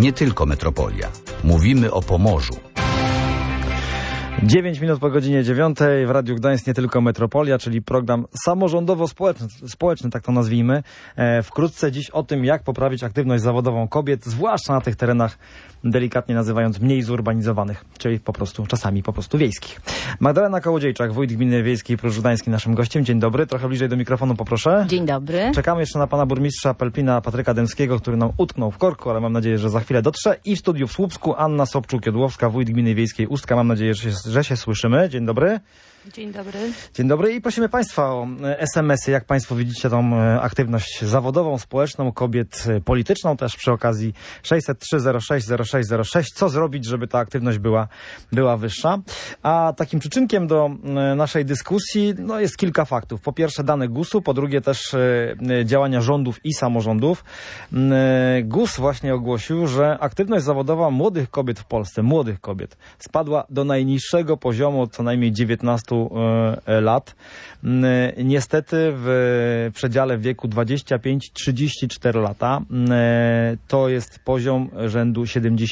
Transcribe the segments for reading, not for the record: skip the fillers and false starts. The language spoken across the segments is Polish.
Nie tylko metropolia. Mówimy o Pomorzu. 9 minut po godzinie 9 w Radiu Gdańsk Nie tylko metropolia, czyli program samorządowo-społeczny, tak to nazwijmy. Wkrótce dziś o tym, jak poprawić aktywność zawodową kobiet, zwłaszcza na tych terenach, delikatnie nazywając, mniej zurbanizowanych, czyli czasami po prostu wiejskich. Magdalena Kołodziejczak, wójt gminy wiejskiej Pruszcz Gdański, naszym gościem. Dzień dobry, trochę bliżej do mikrofonu poproszę. Dzień dobry. Czekamy jeszcze na pana burmistrza Pelplina Patryka Dębskiego, który nam utknął w korku, ale mam nadzieję, że za chwilę dotrze. I w studiu w Słupsku Anna Sobczuk-Jodłowska, wójt gminy wiejskiej Ustka. Mam nadzieję, że się słyszymy. Dzień dobry. Dzień dobry. Dzień dobry i prosimy państwa o SMS-y, jak państwo widzicie tą aktywność zawodową, społeczną, kobiet, polityczną też przy okazji 603-06-06-06. Co zrobić, żeby ta aktywność była wyższa? A takim przyczynkiem do naszej dyskusji jest kilka faktów. Po pierwsze dane GUS-u, po drugie też działania rządów i samorządów. GUS właśnie ogłosił, że aktywność zawodowa młodych kobiet w Polsce, spadła do najniższego poziomu od co najmniej 19 lat. Niestety w przedziale wieku 25-34 lata to jest poziom rzędu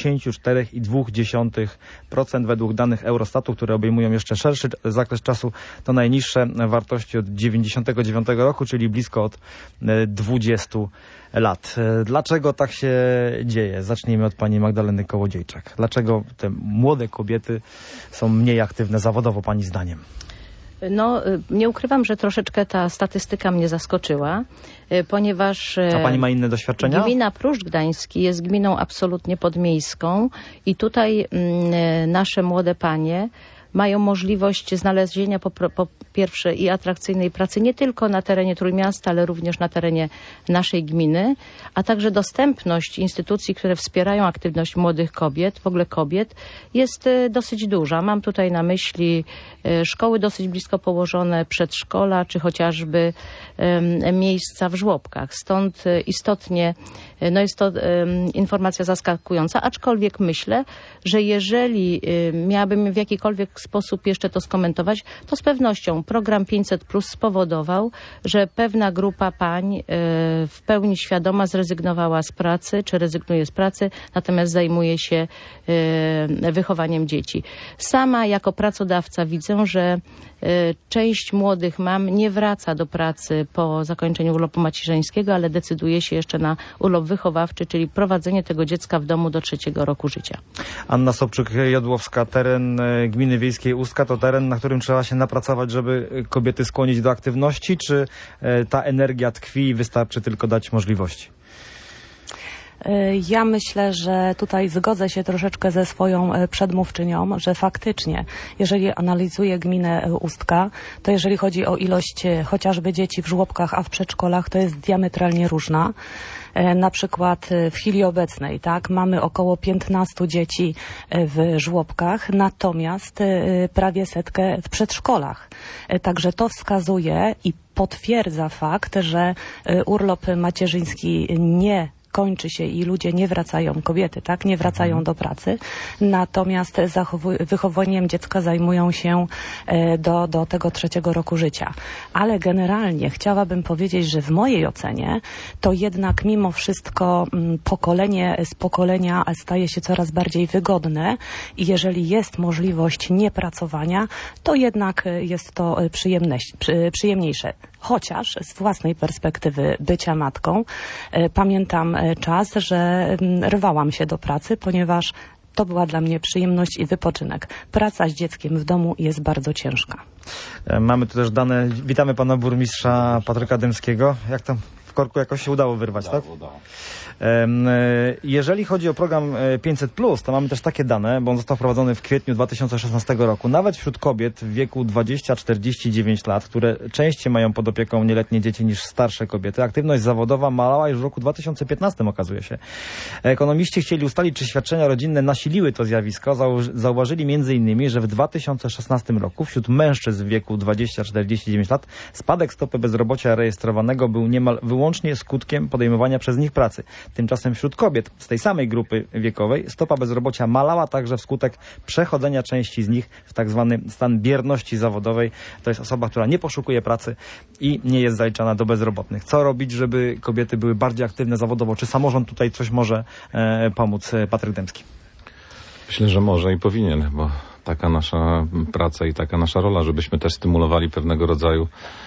74,2% według danych Eurostatu, które obejmują jeszcze szerszy zakres czasu. To najniższe wartości od 99 roku, czyli blisko od 20 lat. Dlaczego tak się dzieje? Zacznijmy od pani Magdaleny Kołodziejczak. Dlaczego te młode kobiety są mniej aktywne zawodowo, pani zdaniem? Nie ukrywam, że troszeczkę ta statystyka mnie zaskoczyła, ponieważ... A pani ma inne doświadczenia? Gmina Pruszcz Gdański jest gminą absolutnie podmiejską i tutaj nasze młode panie mają możliwość znalezienia po pierwsze i atrakcyjnej pracy nie tylko na terenie Trójmiasta, ale również na terenie naszej gminy, a także dostępność instytucji, które wspierają aktywność młodych kobiet, w ogóle kobiet, jest dosyć duża. Mam tutaj na myśli szkoły dosyć blisko położone, przedszkola, czy chociażby miejsca w żłobkach. Stąd istotnie jest to informacja zaskakująca, aczkolwiek myślę, że jeżeli miałabym w jakikolwiek sposób jeszcze to skomentować, to z pewnością program 500+ spowodował, że pewna grupa pań w pełni świadoma zrezygnowała z pracy, czy rezygnuje z pracy, natomiast zajmuje się wychowaniem dzieci. Sama jako pracodawca widzę, że część młodych mam nie wraca do pracy po zakończeniu urlopu macierzyńskiego, ale decyduje się jeszcze na urlop wychowawczy, czyli prowadzenie tego dziecka w domu do 3. roku życia. Anna Sobczuk-Jodłowska, teren gminy wiejskiej Ustka to teren, na którym trzeba się napracować, żeby kobiety skłonić do aktywności, czy ta energia tkwi i wystarczy tylko dać możliwości? Ja myślę, że tutaj zgodzę się troszeczkę ze swoją przedmówczynią, że faktycznie, jeżeli analizuję gminę Ustka, to jeżeli chodzi o ilość chociażby dzieci w żłobkach, a w przedszkolach, to jest diametralnie różna. Na przykład w chwili obecnej, mamy około 15 dzieci w żłobkach, natomiast prawie 100 w przedszkolach. Także to wskazuje i potwierdza fakt, że urlop macierzyński nie kończy się i ludzie nie wracają, kobiety, nie wracają do pracy, natomiast wychowaniem dziecka zajmują się do tego 3. roku życia. Ale generalnie chciałabym powiedzieć, że w mojej ocenie to jednak mimo wszystko pokolenie z pokolenia staje się coraz bardziej wygodne i jeżeli jest możliwość niepracowania, to jednak jest to przyjemniejsze. Chociaż z własnej perspektywy bycia matką pamiętam czas, że rwałam się do pracy, ponieważ to była dla mnie przyjemność i wypoczynek. Praca z dzieckiem w domu jest bardzo ciężka. Mamy tu też dane. Witamy pana burmistrza Patryka Dębskiego. Jak tam w korku jakoś się udało wyrwać, tak? Udało. Jeżeli chodzi o program 500+, to mamy też takie dane, bo on został wprowadzony w kwietniu 2016 roku. Nawet wśród kobiet w wieku 20-49 lat, które częściej mają pod opieką nieletnie dzieci niż starsze kobiety, aktywność zawodowa malała już w roku 2015, okazuje się. Ekonomiści chcieli ustalić, czy świadczenia rodzinne nasiliły to zjawisko. Zauważyli m.in., że w 2016 roku wśród mężczyzn w wieku 20-49 lat spadek stopy bezrobocia rejestrowanego był niemal wyłącznie wyłącznie skutkiem podejmowania przez nich pracy. Tymczasem wśród kobiet z tej samej grupy wiekowej stopa bezrobocia malała także wskutek przechodzenia części z nich w tak zwany stan bierności zawodowej. To jest osoba, która nie poszukuje pracy i nie jest zaliczana do bezrobotnych. Co robić, żeby kobiety były bardziej aktywne zawodowo? Czy samorząd tutaj coś może pomóc? Patryk Dębski. Myślę, że może i powinien, bo taka nasza praca i taka nasza rola, żebyśmy też stymulowali pewnego rodzaju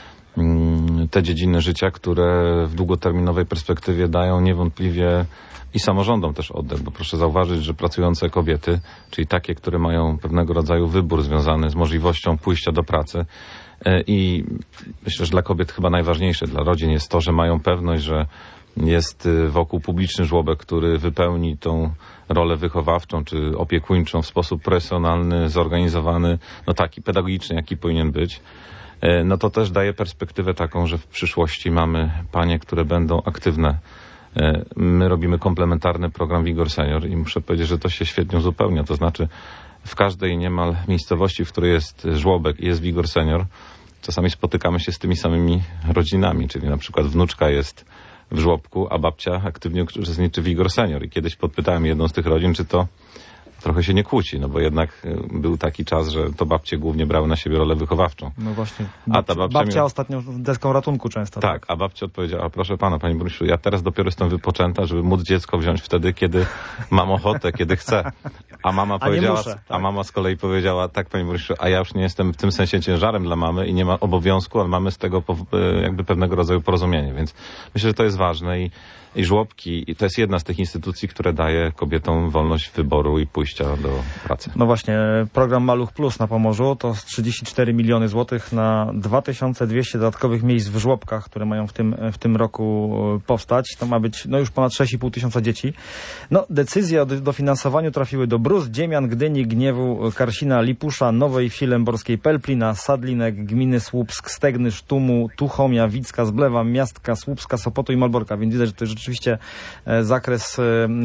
te dziedziny życia, które w długoterminowej perspektywie dają niewątpliwie i samorządom też oddech, bo proszę zauważyć, że pracujące kobiety, czyli takie, które mają pewnego rodzaju wybór związany z możliwością pójścia do pracy, i myślę, że dla kobiet chyba najważniejsze, dla rodzin jest to, że mają pewność, że jest wokół publiczny żłobek, który wypełni tą rolę wychowawczą czy opiekuńczą w sposób profesjonalny, zorganizowany, no taki pedagogiczny, jaki powinien być. No to też daje perspektywę taką, że w przyszłości mamy panie, które będą aktywne. My robimy komplementarny program Vigor Senior i muszę powiedzieć, że to się świetnie uzupełnia. To znaczy w każdej niemal miejscowości, w której jest żłobek i jest Vigor Senior, czasami spotykamy się z tymi samymi rodzinami, czyli na przykład wnuczka jest w żłobku, a babcia aktywnie uczestniczy w Vigor Senior. I kiedyś podpytałem jedną z tych rodzin, czy to trochę się nie kłóci, no bo jednak był taki czas, że to babcie głównie brały na siebie rolę wychowawczą. No właśnie. A ta babcia ostatnio deską ratunku często. Tak, a babcia odpowiedziała, proszę pana, panie burmistrzu, ja teraz dopiero jestem wypoczęta, żeby móc dziecko wziąć wtedy, kiedy mam ochotę, kiedy chcę. A mama powiedziała, muszę, tak? A mama z kolei powiedziała, tak, panie burmistrzu, a ja już nie jestem w tym sensie ciężarem dla mamy i nie ma obowiązku, ale mamy z tego jakby pewnego rodzaju porozumienie, więc myślę, że to jest ważne i żłobki, i to jest jedna z tych instytucji, które daje kobietom wolność wyboru i pójścia do pracy. No właśnie, program Maluch Plus na Pomorzu to 34 miliony złotych na 2200 dodatkowych miejsc w żłobkach, które mają w tym roku powstać. To ma być już ponad 6,5 tysiąca dzieci. No, decyzje o dofinansowaniu trafiły do Brus, Dziemian, Gdyni, Gniewu, Karsina, Lipusza, Nowej Wsi Lęborskiej, Pelplina, Sadlinek, gminy Słupsk, Stegny, Sztumu, Tuchomia, Wicka, Zblewa, Miastka, Słupska, Sopotu i Malborka. Więc widać, że to jest rzeczywiście zakres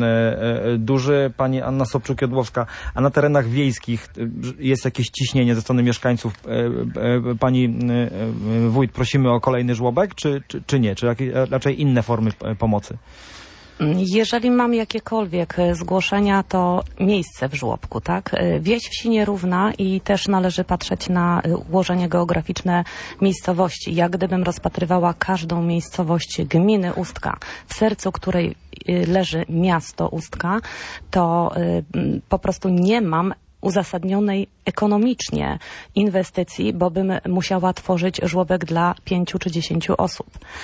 duży. Pani Anna Sobczuk-Jodłowska, a na terenach wiejskich jest jakieś ciśnienie ze strony mieszkańców? Pani wójt, prosimy o kolejny żłobek, czy nie? Czy raczej inne formy pomocy? Jeżeli mam jakiekolwiek zgłoszenia, to miejsce w żłobku, tak? Wieś wsi nierówna i też należy patrzeć na ułożenie geograficzne miejscowości. Jak gdybym rozpatrywała każdą miejscowość gminy Ustka, w sercu której leży miasto Ustka, to po prostu nie mam uzasadnionej ekonomicznie inwestycji, bo bym musiała tworzyć żłobek dla 5 czy 10 osób.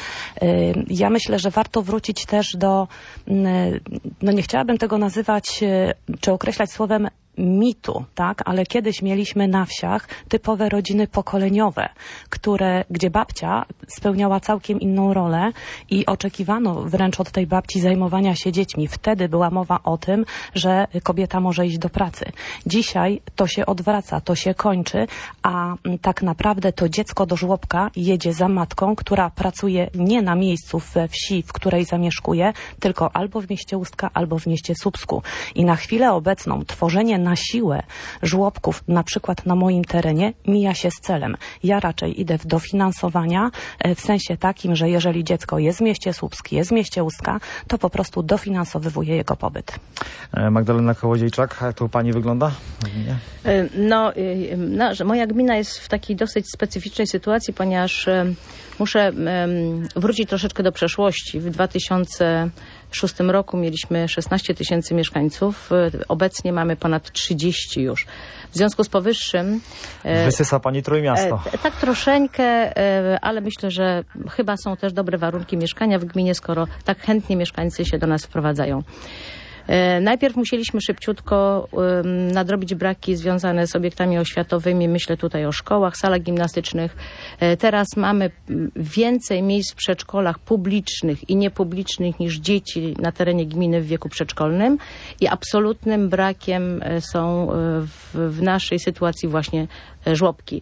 Ja myślę, że warto wrócić też do, nie chciałabym tego nazywać czy określać słowem mitu, tak? Ale kiedyś mieliśmy na wsiach typowe rodziny pokoleniowe, gdzie babcia spełniała całkiem inną rolę i oczekiwano wręcz od tej babci zajmowania się dziećmi. Wtedy była mowa o tym, że kobieta może iść do pracy. Dzisiaj to się odwraca, to się kończy, a tak naprawdę to dziecko do żłobka jedzie za matką, która pracuje nie na miejscu we wsi, w której zamieszkuje, tylko albo w mieście Ustka, albo w mieście Słupsku. I na chwilę obecną tworzenie na siłę żłobków, na przykład na moim terenie, mija się z celem. Ja raczej idę w dofinansowania w sensie takim, że jeżeli dziecko jest w mieście Słupsk, jest w mieście Ustka, to po prostu dofinansowywuję jego pobyt. Magdalena Kołodziejczak, jak to u pani wygląda? Moja gmina jest w takiej dosyć specyficznej sytuacji, ponieważ muszę wrócić troszeczkę do przeszłości. W 2006 roku mieliśmy 16 tysięcy mieszkańców. Obecnie mamy ponad 30 już. W związku z powyższym... Wysysa pani Trójmiasto. Tak troszeczkę, ale myślę, że chyba są też dobre warunki mieszkania w gminie, skoro tak chętnie mieszkańcy się do nas wprowadzają. Najpierw musieliśmy szybciutko nadrobić braki związane z obiektami oświatowymi. Myślę tutaj o szkołach, salach gimnastycznych. Teraz mamy więcej miejsc w przedszkolach publicznych i niepublicznych niż dzieci na terenie gminy w wieku przedszkolnym i absolutnym brakiem są w naszej sytuacji właśnie żłobki.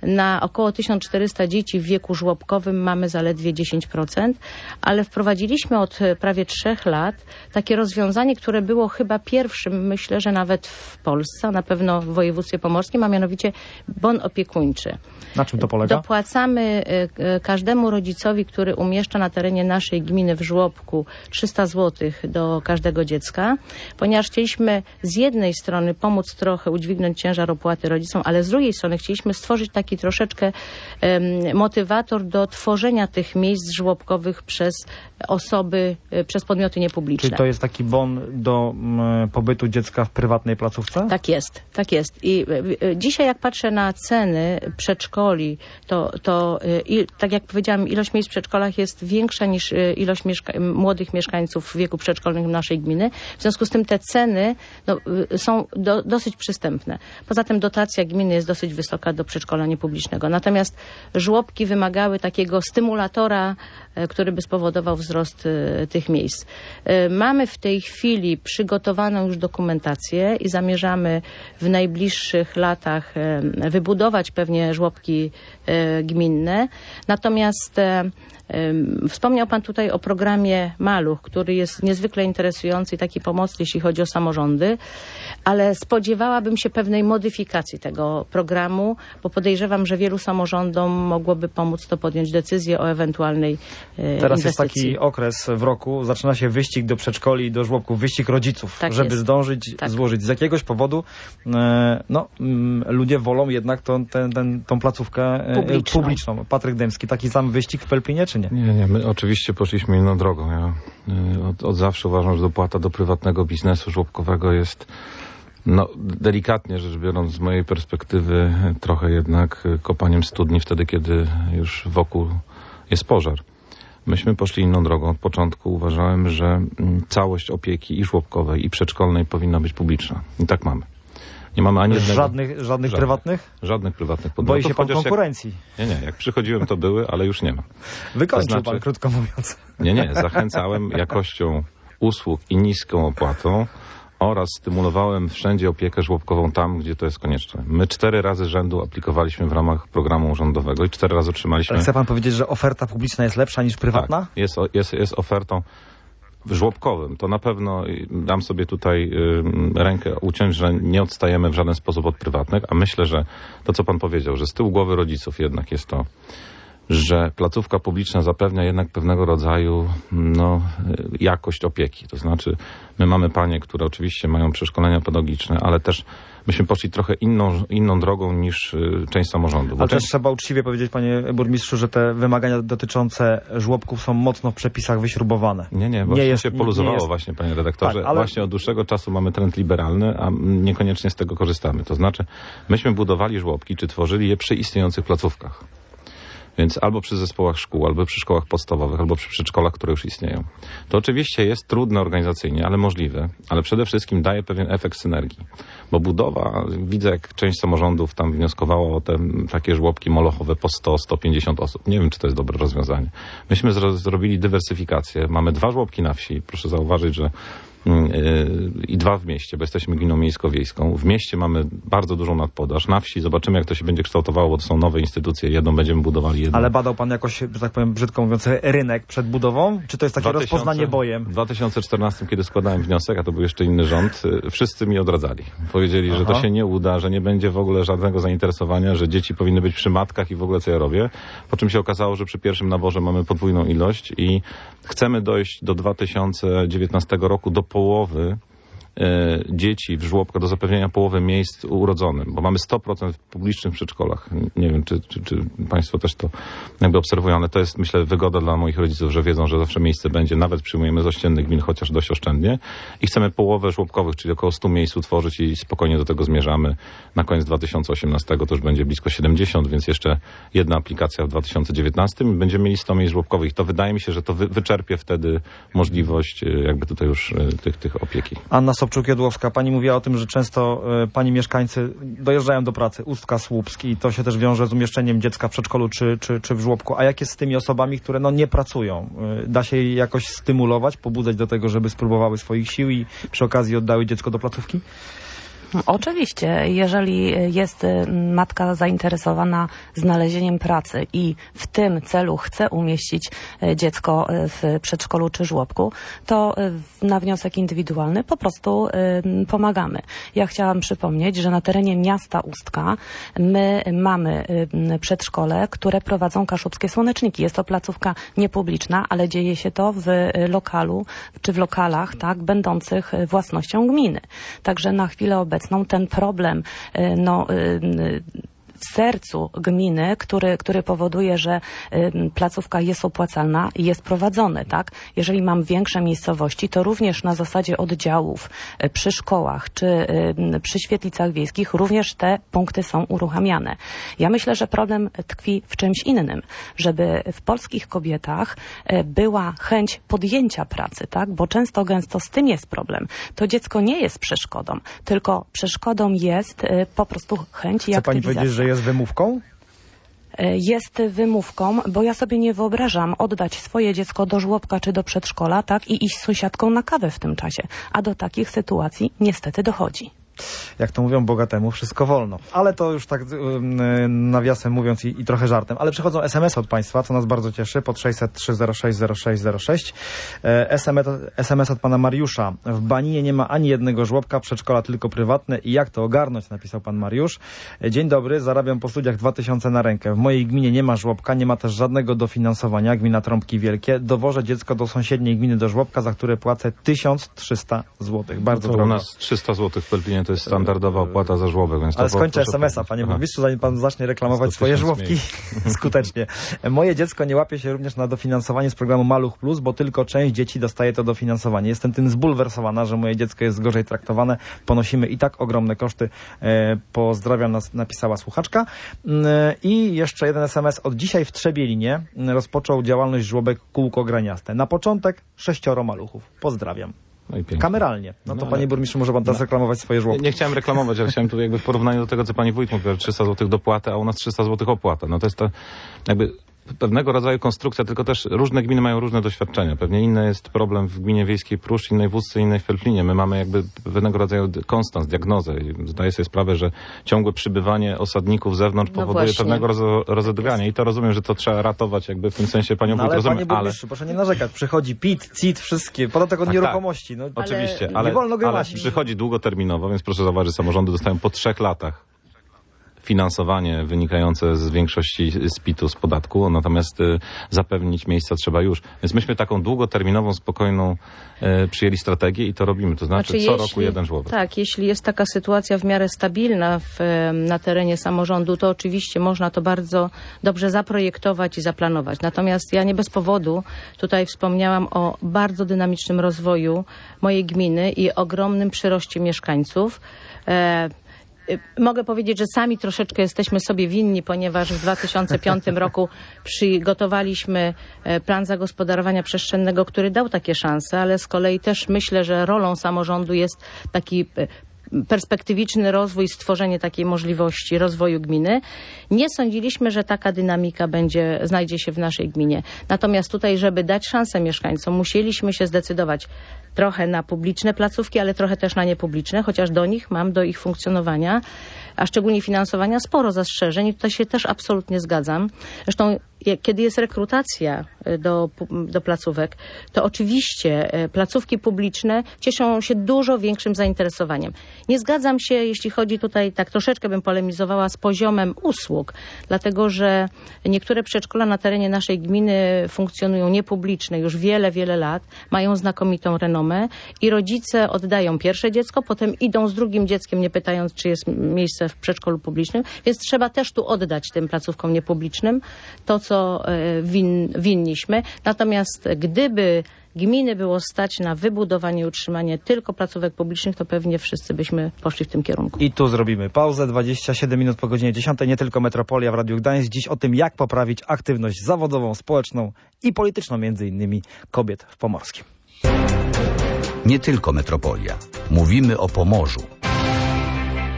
Na około 1400 dzieci w wieku żłobkowym mamy zaledwie 10%, ale wprowadziliśmy od prawie 3 lat takie rozwiązanie, które było chyba pierwszym, myślę, że nawet w Polsce, a na pewno w województwie pomorskim, a mianowicie bon opiekuńczy. Na czym to polega? Dopłacamy każdemu rodzicowi, który umieszcza na terenie naszej gminy w żłobku 300 zł do każdego dziecka, ponieważ chcieliśmy z jednej strony pomóc trochę udźwignąć ciężar opłaty rodzicom, ale z drugiej strony chcieliśmy stworzyć taki troszeczkę motywator do tworzenia tych miejsc żłobkowych przez osoby, przez podmioty niepubliczne. Czyli to jest taki bon do pobytu dziecka w prywatnej placówce? Tak jest, tak jest. I dzisiaj jak patrzę na ceny przedszkoli, to tak jak powiedziałam, ilość miejsc w przedszkolach jest większa niż ilość młodych mieszkańców w wieku przedszkolnym naszej gminy. W związku z tym te ceny są dosyć przystępne. Poza tym dotacja gminy jest dosyć wysoka do przedszkola niepublicznego. Natomiast żłobki wymagały takiego stymulatora, który by spowodował wzrost tych miejsc. Mamy w tej chwili przygotowaną już dokumentację i zamierzamy w najbliższych latach wybudować pewnie żłobki gminne. Natomiast wspomniał Pan tutaj o programie Maluch, który jest niezwykle interesujący i taki pomocny, jeśli chodzi o samorządy, ale spodziewałabym się pewnej modyfikacji tego programu, bo podejrzewam, że wielu samorządom mogłoby pomóc to podjąć decyzję o ewentualnej Teraz inwestycji. jest taki okres w roku, zaczyna się wyścig do przedszkoli i do żłobków, wyścig rodziców, Tak żeby jest. zdążyć złożyć. Z jakiegoś powodu ludzie wolą jednak tą placówkę publiczną. Patryk Dębski, taki sam wyścig w Pelplinie, czy nie? Nie, my oczywiście poszliśmy inną drogą. Ja od zawsze uważam, że dopłata do prywatnego biznesu żłobkowego jest, delikatnie rzecz biorąc, z mojej perspektywy trochę jednak kopaniem studni wtedy, kiedy już wokół jest pożar. Myśmy poszli inną drogą. Od początku uważałem, że całość opieki i żłobkowej, i przedszkolnej powinna być publiczna. I tak mamy. Nie mamy ani jednego... Żadnych prywatnych? Żadnych prywatnych podmiotów. Boi się pan konkurencji? Nie. Jak przychodziłem, to były, ale już nie ma. Wykończył pan, krótko mówiąc. Nie. Zachęcałem jakością usług i niską opłatą oraz stymulowałem wszędzie opiekę żłobkową tam, gdzie to jest konieczne. My 4 razy z rzędu aplikowaliśmy w ramach programu rządowego i 4 razy otrzymaliśmy... Ale chce pan powiedzieć, że oferta publiczna jest lepsza niż prywatna? Tak, jest ofertą żłobkowym. To na pewno dam sobie tutaj rękę uciąć, że nie odstajemy w żaden sposób od prywatnych, a myślę, że to, co pan powiedział, że z tyłu głowy rodziców jednak jest to, że placówka publiczna zapewnia jednak pewnego rodzaju jakość opieki. To znaczy, my mamy panie, które oczywiście mają przeszkolenia pedagogiczne, ale też myśmy poszli trochę inną drogą niż część samorządu. Ale też trzeba uczciwie powiedzieć, panie burmistrzu, że te wymagania dotyczące żłobków są mocno w przepisach wyśrubowane. Nie, bo się poluzowało właśnie, panie redaktorze. Tak, ale... Właśnie od dłuższego czasu mamy trend liberalny, a niekoniecznie z tego korzystamy. To znaczy, myśmy budowali żłobki, czy tworzyli je przy istniejących placówkach. Więc albo przy zespołach szkół, albo przy szkołach podstawowych, albo przy przedszkolach, które już istnieją. To oczywiście jest trudne organizacyjnie, ale możliwe, ale przede wszystkim daje pewien efekt synergii. Bo budowa, widzę jak część samorządów tam wnioskowała o te takie żłobki molochowe po 100-150 osób. Nie wiem, czy to jest dobre rozwiązanie. Myśmy zrobili dywersyfikację. Mamy 2 żłobki na wsi. Proszę zauważyć, że i 2 w mieście, bo jesteśmy gminą miejsko-wiejską. W mieście mamy bardzo dużą nadpodaż. Na wsi zobaczymy, jak to się będzie kształtowało, bo to są nowe instytucje. Jedną będziemy budowali, jedną. Ale badał pan jakoś, że tak powiem, brzydko mówiąc, rynek przed budową? Czy to jest takie rozpoznanie bojem? W 2014, kiedy składałem wniosek, a to był jeszcze inny rząd, wszyscy mi odradzali. Powiedzieli, że to się nie uda, że nie będzie w ogóle żadnego zainteresowania, że dzieci powinny być przy matkach i w ogóle co ja robię. Po czym się okazało, że przy pierwszym naborze mamy podwójną ilość i chcemy dojść do 2019 roku do połowy dzieci w żłobkach, do zapewnienia połowy miejsc urodzonym, bo mamy 100% w publicznych przedszkolach. Nie wiem, czy państwo też to jakby obserwują, ale to jest, myślę, wygoda dla moich rodziców, że wiedzą, że zawsze miejsce będzie, nawet przyjmujemy z ościennych gmin, chociaż dość oszczędnie i chcemy połowę żłobkowych, czyli około 100 miejsc utworzyć i spokojnie do tego zmierzamy. Na koniec 2018 to już będzie blisko 70, więc jeszcze jedna aplikacja w 2019 i będziemy mieli 100 miejsc żłobkowych. To wydaje mi się, że to wyczerpie wtedy możliwość jakby tutaj już tych opieki. Anna Sobczuk-Jodłowska, pani mówiła o tym, że często pani mieszkańcy dojeżdżają do pracy, Ustka, Słupsk i to się też wiąże z umieszczeniem dziecka w przedszkolu czy w żłobku. A jak jest z tymi osobami, które nie pracują? Da się je jakoś stymulować, pobudzać do tego, żeby spróbowały swoich sił i przy okazji oddały dziecko do placówki? Oczywiście, jeżeli jest matka zainteresowana znalezieniem pracy i w tym celu chce umieścić dziecko w przedszkolu czy żłobku, to na wniosek indywidualny po prostu pomagamy. Ja chciałam przypomnieć, że na terenie miasta Ustka my mamy przedszkole, które prowadzą kaszubskie słoneczniki. Jest to placówka niepubliczna, ale dzieje się to w lokalu czy w lokalach, tak, będących własnością gminy. Także na chwilę obecną ten problem w sercu gminy, który powoduje, że placówka jest opłacalna, jest prowadzony, tak? Jeżeli mam większe miejscowości, to również na zasadzie oddziałów przy szkołach czy przy świetlicach wiejskich również te punkty są uruchamiane. Ja myślę, że problem tkwi w czymś innym, żeby w polskich kobietach była chęć podjęcia pracy, tak? Bo gęsto z tym jest problem. To dziecko nie jest przeszkodą, tylko przeszkodą jest po prostu chęć i aktywizacja. Chce pani powiedzieć, że jest wymówką? Jest wymówką, bo ja sobie nie wyobrażam oddać swoje dziecko do żłobka czy do przedszkola, tak, i iść z sąsiadką na kawę w tym czasie. A do takich sytuacji niestety dochodzi. Jak to mówią bogatemu, wszystko wolno. Ale to już tak nawiasem mówiąc i trochę żartem. Ale przychodzą SMS od Państwa, co nas bardzo cieszy, pod 603 06 06 SMS od pana Mariusza. W Baninie nie ma ani jednego żłobka, przedszkola tylko prywatne. I jak to ogarnąć, napisał pan Mariusz. Dzień dobry, zarabiam po studiach 2000 na rękę. W mojej gminie nie ma żłobka, nie ma też żadnego dofinansowania. Gmina Trąbki Wielkie. Dowożę dziecko do sąsiedniej gminy do żłobka, za które płacę 1300 zł. Bardzo drogo. U nas 300 zł w Pelplinie to jest standardowa opłata za żłobek. Więc ale skończę SMS-a, panie burmistrzu, zanim pan zacznie reklamować swoje żłobki skutecznie. Moje dziecko nie łapie się również na dofinansowanie z programu Maluch Plus, bo tylko część dzieci dostaje to dofinansowanie. Jestem tym zbulwersowana, że moje dziecko jest gorzej traktowane. Ponosimy i tak ogromne koszty. Pozdrawiam, nas napisała słuchaczka. I jeszcze jeden SMS. Od dzisiaj w Trzebielinie rozpoczął działalność żłobek Kółko Graniaste. Na początek 6 maluchów. Pozdrawiam. No i kameralnie. No to panie burmistrzu, może pan teraz reklamować swoje żłobki. Nie chciałem reklamować, ale chciałem tu jakby w porównaniu do tego, co pani wójt mówiła, 300 zł dopłaty, a u nas 300 zł opłata. No to jest to jakby pewnego rodzaju konstrukcja, tylko też różne gminy mają różne doświadczenia. Pewnie inny jest problem w gminie wiejskiej Pruszcz, innej w Ustce, innej w Pelplinie. My mamy jakby pewnego rodzaju konstans, diagnozę i zdaję sobie sprawę, że ciągłe przybywanie osadników z zewnątrz powoduje pewnego rozedrgania i to rozumiem, że to trzeba ratować jakby w tym sensie panią wójt, rozumiem, panie burmistrzu, proszę nie narzekać. Przychodzi PIT, CIT, wszystkie, podatek od nieruchomości. No, oczywiście, nie wolno ale przychodzi długoterminowo, więc proszę zauważyć, że samorządy dostają po 3 latach finansowanie wynikające z większości z PIT-u, z podatku, natomiast zapewnić miejsca trzeba już. Więc myśmy taką długoterminową, spokojną przyjęli strategię i to robimy. To znaczy co roku jeden żłobek. Tak, jeśli jest taka sytuacja w miarę stabilna na terenie samorządu, to oczywiście można to bardzo dobrze zaprojektować i zaplanować. Natomiast ja nie bez powodu tutaj wspomniałam o bardzo dynamicznym rozwoju mojej gminy i ogromnym przyroście mieszkańców. Mogę powiedzieć, że sami troszeczkę jesteśmy sobie winni, ponieważ w 2005 roku przygotowaliśmy plan zagospodarowania przestrzennego, który dał takie szanse, ale z kolei też myślę, że rolą samorządu jest taki perspektywiczny rozwój, stworzenie takiej możliwości rozwoju gminy. Nie sądziliśmy, że taka dynamika znajdzie się w naszej gminie. Natomiast tutaj, żeby dać szansę mieszkańcom, musieliśmy się zdecydować trochę na publiczne placówki, ale trochę też na niepubliczne, chociaż do ich funkcjonowania, a szczególnie finansowania, sporo zastrzeżeń i tutaj się też absolutnie zgadzam. Zresztą kiedy jest rekrutacja do placówek, to oczywiście placówki publiczne cieszą się dużo większym zainteresowaniem. Nie zgadzam się, jeśli chodzi tutaj, tak troszeczkę bym polemizowała z poziomem usług, dlatego że niektóre przedszkola na terenie naszej gminy funkcjonują niepubliczne już wiele, wiele lat, mają znakomitą renomę i rodzice oddają pierwsze dziecko, potem idą z drugim dzieckiem, nie pytając, czy jest miejsce w przedszkolu publicznym, więc trzeba też tu oddać tym placówkom niepublicznym to, co winniśmy. Natomiast gdyby gminy było stać na wybudowanie i utrzymanie tylko placówek publicznych, to pewnie wszyscy byśmy poszli w tym kierunku. I tu zrobimy pauzę, 27 minut po godzinie 10. Nie tylko Metropolia w Radiu Gdańsk. Dziś o tym, jak poprawić aktywność zawodową, społeczną i polityczną, między innymi kobiet w Pomorskim. Nie tylko Metropolia. Mówimy o Pomorzu.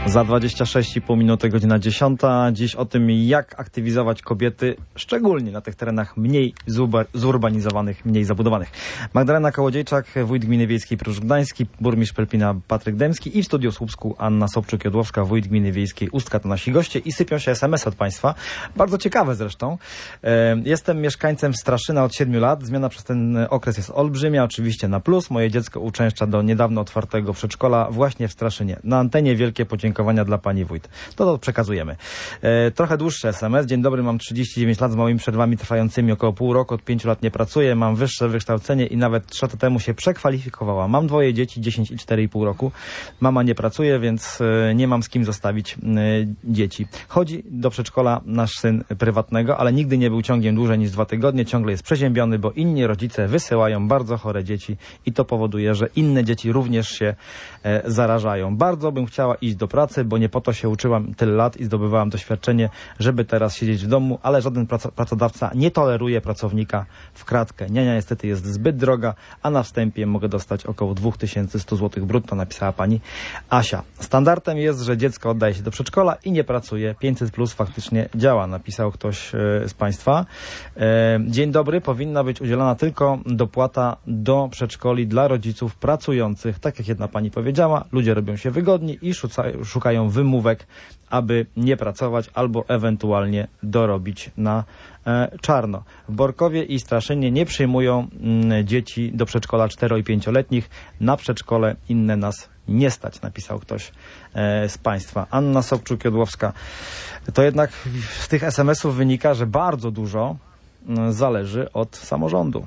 Za 26,5 minuty, godzina 10. Dziś o tym, jak aktywizować kobiety, szczególnie na tych terenach mniej zurbanizowanych, mniej zabudowanych. Magdalena Kołodziejczak, wójt gminy wiejskiej Pruszcz Gdański, burmistrz Pelpina Patryk Dębski i w studiu w Słupsku Anna Sobczuk-Jodłowska, wójt gminy wiejskiej Ustka, to nasi goście i sypią się SMS od Państwa. Bardzo ciekawe zresztą. Jestem mieszkańcem Straszyna od 7 lat. Zmiana przez ten okres jest olbrzymia, oczywiście na plus. Moje dziecko uczęszcza do niedawno otwartego przedszkola właśnie w Straszynie. Na antenie wielkie podziękowania dla pani wójt. To przekazujemy. Trochę dłuższy SMS. Dzień dobry, mam 39 lat z małymi przerwami trwającymi około pół roku. Od 5 lat nie pracuję, mam wyższe wykształcenie i nawet 3 lata temu się przekwalifikowała. Mam 2 dzieci, 10 i 4,5 roku. Mama nie pracuje, więc nie mam z kim zostawić dzieci. Chodzi do przedszkola nasz syn prywatnego, ale nigdy nie był ciągiem dłużej niż 2 tygodnie. Ciągle jest przeziębiony, bo inni rodzice wysyłają bardzo chore dzieci i to powoduje, że inne dzieci również się zarażają. Bardzo bym chciała iść do pracy, bo nie po to się uczyłam tyle lat i zdobywałam doświadczenie, żeby teraz siedzieć w domu, ale żaden pracodawca nie toleruje pracownika w kratkę. Niania niestety jest zbyt droga, a na wstępie mogę dostać około 2100 zł brutto, napisała pani Asia. Standardem jest, że dziecko oddaje się do przedszkola i nie pracuje. 500+ faktycznie działa, napisał ktoś z Państwa. Dzień dobry, powinna być udzielana tylko dopłata do przedszkoli dla rodziców pracujących. Tak jak jedna pani powiedziała, ludzie robią się wygodni i szukają wymówek, aby nie pracować albo ewentualnie dorobić na czarno. W Borkowie i Straszynie nie przyjmują dzieci do przedszkola 4- i 5-letnich. Na przedszkole inne nas nie stać, napisał ktoś z Państwa. Anna Sobczuk-Jodłowska. To jednak z tych SMS-ów wynika, że bardzo dużo zależy od samorządu.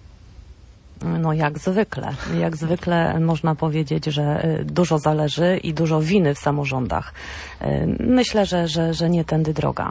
No jak zwykle można powiedzieć, że dużo zależy i dużo winy w samorządach. Myślę, że nie tędy droga.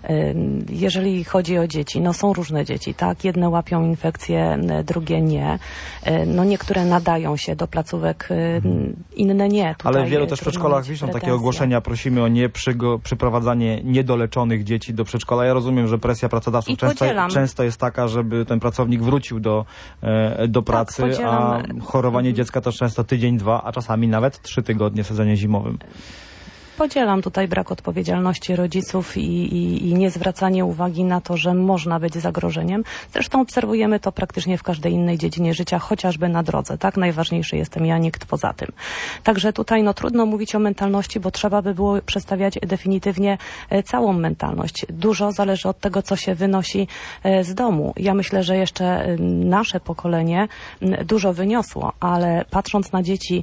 Jeżeli chodzi o dzieci, no są różne dzieci, tak? Jedne łapią infekcje, drugie nie. No niektóre nadają się do placówek, inne nie. Tutaj ale w wielu też przedszkolach wiszą takie ogłoszenia, prosimy o przyprowadzanie niedoleczonych dzieci do przedszkola. Ja rozumiem, że presja pracodawców często jest taka, żeby ten pracownik wrócił do pracy, tak, a chorowanie dziecka to często tydzień, 2, a czasami nawet 3 tygodnie w sezonie zimowym. Podzielam tutaj brak odpowiedzialności rodziców i niezwracanie uwagi na to, że można być zagrożeniem. Zresztą obserwujemy to praktycznie w każdej innej dziedzinie życia, chociażby na drodze. Tak, najważniejszy jestem ja, nikt poza tym. Także tutaj trudno mówić o mentalności, bo trzeba by było przedstawiać definitywnie całą mentalność. Dużo zależy od tego, co się wynosi z domu. Ja myślę, że jeszcze nasze pokolenie dużo wyniosło, ale patrząc na dzieci,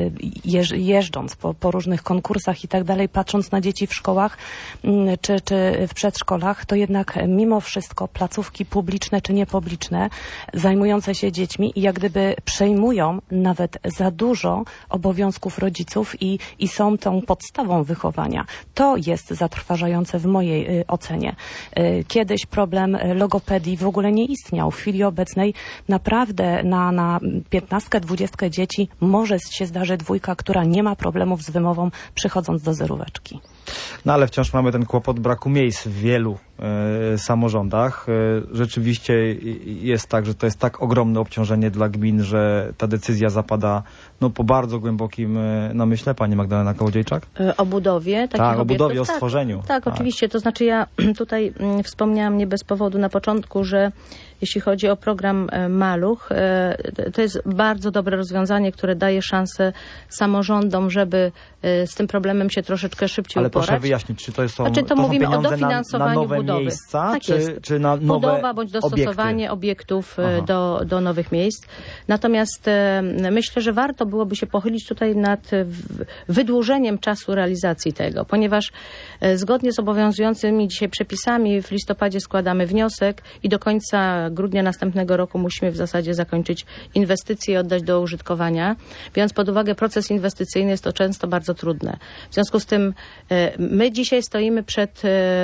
jeżdżąc po różnych konkursach i tak dalej, patrząc na dzieci w szkołach czy w przedszkolach, to jednak mimo wszystko placówki publiczne czy niepubliczne zajmujące się dziećmi i jak gdyby przejmują nawet za dużo obowiązków rodziców i są tą podstawą wychowania. To jest zatrważające w mojej ocenie. Kiedyś problem logopedii w ogóle nie istniał. W chwili obecnej naprawdę na 15-20 dzieci może się zdarzyć 2, która nie ma problemów z wymową, przychodząc do zeróweczki. No ale wciąż mamy ten kłopot braku miejsc w wielu samorządach. Rzeczywiście jest tak, że to jest tak ogromne obciążenie dla gmin, że ta decyzja zapada po bardzo głębokim namyśle. Pani Magdalena Kołodziejczak? O budowie takich obiektów. O budowie, o stworzeniu. Tak, oczywiście. To znaczy ja tutaj wspomniałam nie bez powodu na początku, że jeśli chodzi o program Maluch, to jest bardzo dobre rozwiązanie, które daje szansę samorządom, żeby z tym problemem się troszeczkę szybciej uporać. Ale proszę wyjaśnić, czy to są mówimy o pieniądze dofinansowaniu na nowe budowy. miejsca, Tak czy na nowe budowa bądź dostosowanie obiektów do nowych miejsc. Natomiast myślę, że warto byłoby się pochylić tutaj nad wydłużeniem czasu realizacji tego, ponieważ zgodnie z obowiązującymi dzisiaj przepisami w listopadzie składamy wniosek i do końca grudnia następnego roku musimy w zasadzie zakończyć inwestycje i oddać do użytkowania. Biorąc pod uwagę proces inwestycyjny, jest to często bardzo trudne. W związku z tym my dzisiaj stoimy przed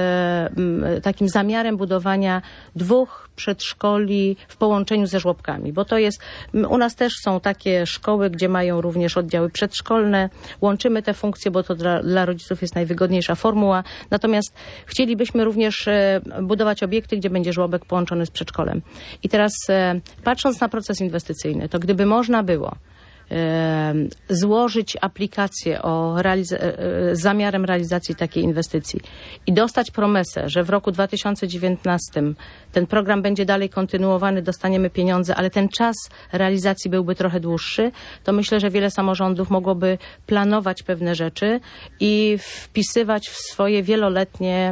takim zamiarem budowania 2 przedszkoli w połączeniu ze żłobkami, bo to jest, u nas też są takie szkoły, gdzie mają również oddziały przedszkolne, łączymy te funkcje, bo to dla rodziców jest najwygodniejsza formuła, natomiast chcielibyśmy również budować obiekty, gdzie będzie żłobek połączony z przedszkolem. I teraz patrząc na proces inwestycyjny, to gdyby można było złożyć aplikację z zamiarem realizacji takiej inwestycji i dostać promesę, że w roku 2019 ten program będzie dalej kontynuowany, dostaniemy pieniądze, ale ten czas realizacji byłby trochę dłuższy, to myślę, że wiele samorządów mogłoby planować pewne rzeczy i wpisywać w swoje wieloletnie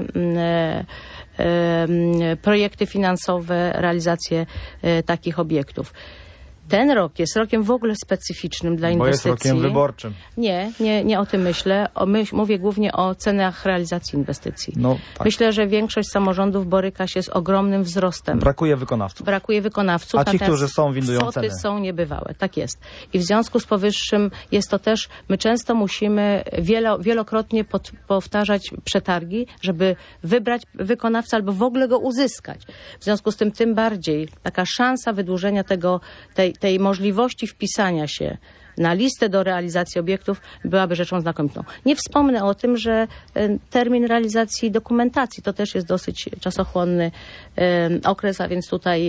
projekty finansowe, realizację takich obiektów. Ten rok jest rokiem w ogóle specyficznym dla inwestycji. Bo jest rokiem wyborczym. Nie o tym myślę. Mówię głównie o cenach realizacji inwestycji. No, tak. Myślę, że większość samorządów boryka się z ogromnym wzrostem. Brakuje wykonawców. A ci, którzy są, windują kwoty ceny. są niebywałe. Tak jest. I w związku z powyższym jest to też, my często musimy wielokrotnie powtarzać przetargi, żeby wybrać wykonawcę albo w ogóle go uzyskać. W związku z tym bardziej taka szansa wydłużenia tej możliwości wpisania się na listę do realizacji obiektów byłaby rzeczą znakomitą. Nie wspomnę o tym, że termin realizacji dokumentacji to też jest dosyć czasochłonny okres, a więc tutaj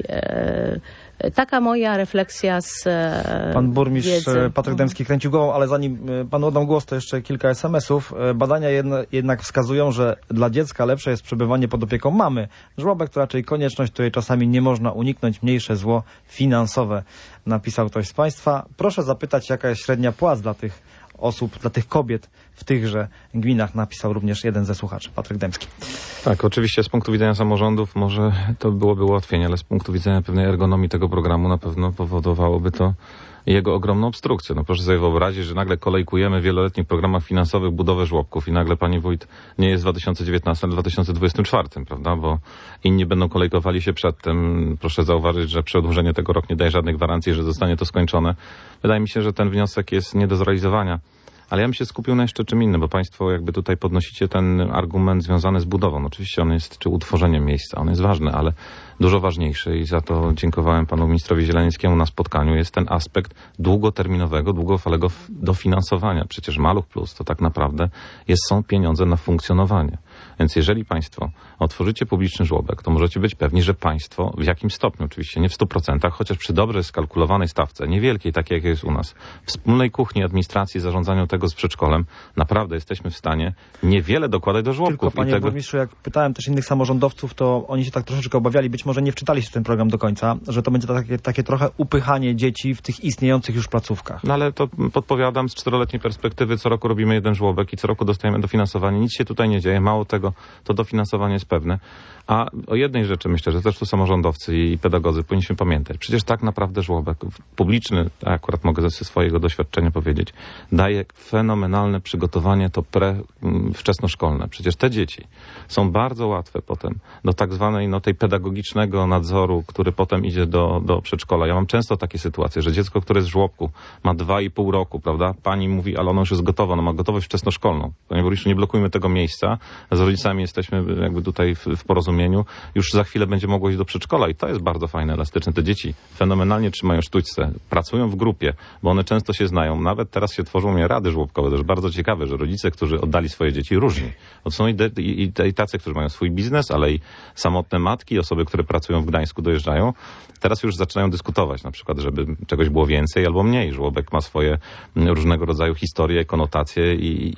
taka moja refleksja z Pan burmistrz wiedzy. Patryk Dębski kręcił głową, ale zanim panu oddam głos, to jeszcze kilka SMS-ów. Badania jednak wskazują, że dla dziecka lepsze jest przebywanie pod opieką mamy. Żłobek to raczej konieczność, której czasami nie można uniknąć, mniejsze zło finansowe, napisał ktoś z państwa. Proszę zapytać, jaka jest średnia płac dla tych osób, dla tych kobiet w tychże gminach, napisał również jeden ze słuchaczy, Patryk Dębski. Tak, oczywiście z punktu widzenia samorządów może to byłoby ułatwienie, ale z punktu widzenia pewnej ergonomii tego programu na pewno powodowałoby to jego ogromną obstrukcję. No proszę sobie wyobrazić, że nagle kolejkujemy w wieloletnich programach finansowych budowę żłobków i nagle pani wójt nie jest w 2019, ale w 2024, prawda? Bo inni będą kolejkowali się przedtem. Proszę zauważyć, że przedłużenie tego roku nie daje żadnej gwarancji, że zostanie to skończone. Wydaje mi się, że ten wniosek jest nie do zrealizowania. Ale ja bym się skupił na jeszcze czym innym, bo państwo jakby tutaj podnosicie ten argument związany z budową. No oczywiście on jest, czy utworzeniem miejsca, on jest ważny, ale dużo ważniejszy i za to dziękowałem panu ministrowi Zieleńskiemu na spotkaniu, jest ten aspekt długoterminowego, długofalego dofinansowania. Przecież Maluch Plus to tak naprawdę są pieniądze na funkcjonowanie. Więc jeżeli państwo otworzycie publiczny żłobek, to możecie być pewni, że państwo w jakimś stopniu, oczywiście nie w 100%, chociaż przy dobrze skalkulowanej stawce, niewielkiej, takiej jak jest u nas, wspólnej kuchni, administracji, zarządzaniu tego z przedszkolem, naprawdę jesteśmy w stanie niewiele dokładać do żłobków. Tylko panie burmistrzu, jak pytałem też innych samorządowców, to oni się tak troszeczkę obawiali, być może nie wczytali się w ten program do końca, że to będzie takie trochę upychanie dzieci w tych istniejących już placówkach. No ale to podpowiadam z 4-letniej perspektywy, co roku robimy jeden żłobek i co roku dostajemy dofinansowanie. Nic się tutaj nie dzieje, mało tego, to dofinansowanie jest pewne. A o jednej rzeczy myślę, że też tu samorządowcy i pedagodzy powinniśmy pamiętać. Przecież tak naprawdę żłobek publiczny, akurat mogę ze swojego doświadczenia powiedzieć, daje fenomenalne przygotowanie to wczesnoszkolne. Przecież te dzieci są bardzo łatwe potem do tak zwanej tej pedagogicznego nadzoru, który potem idzie do przedszkola. Ja mam często takie sytuacje, że dziecko, które jest w żłobku, ma 2,5 roku, prawda? Pani mówi, ale ono już jest gotowe, ono ma gotowość wczesnoszkolną. Panie burmistrzu, nie blokujmy tego miejsca. Z rodzicami jesteśmy jakby tutaj w porozumieniu. Już za chwilę będzie mogło iść do przedszkola i to jest bardzo fajne, elastyczne. Te dzieci fenomenalnie trzymają sztućce, pracują w grupie, bo one często się znają. Nawet teraz się tworzą rady żłobkowe, też bardzo ciekawe, że rodzice, którzy oddali swoje dzieci różni. Są i tacy, którzy mają swój biznes, ale i samotne matki, osoby, które pracują w Gdańsku, dojeżdżają. Teraz już zaczynają dyskutować, na przykład, żeby czegoś było więcej albo mniej. Żłobek ma swoje różnego rodzaju historie, konotacje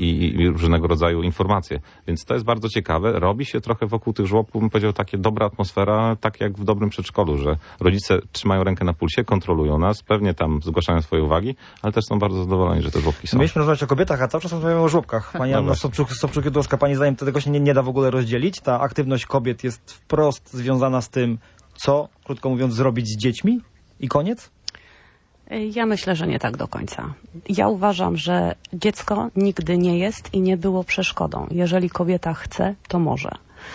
i różnego rodzaju informacje. Więc to jest bardzo ciekawe. Robi się trochę wokół tych żłobków, bym powiedział, takie dobra atmosfera, tak jak w dobrym przedszkolu, że rodzice trzymają rękę na pulsie, kontrolują nas, pewnie tam zgłaszają swoje uwagi, ale też są bardzo zadowoleni, że te żłobki są. Mieliśmy rozmawiać o kobietach, a cały czas rozmawiamy o żłobkach. Pani Anno Sobczuk-Jodłowska, pani zdaniem tego się nie da w ogóle rozdzielić? Ta aktywność kobiet jest wprost związana z tym, co, krótko mówiąc, zrobić z dziećmi i koniec? Ja myślę, że nie tak do końca. Ja uważam, że dziecko nigdy nie jest i nie było przeszkodą. Jeżeli kobieta chce, to może.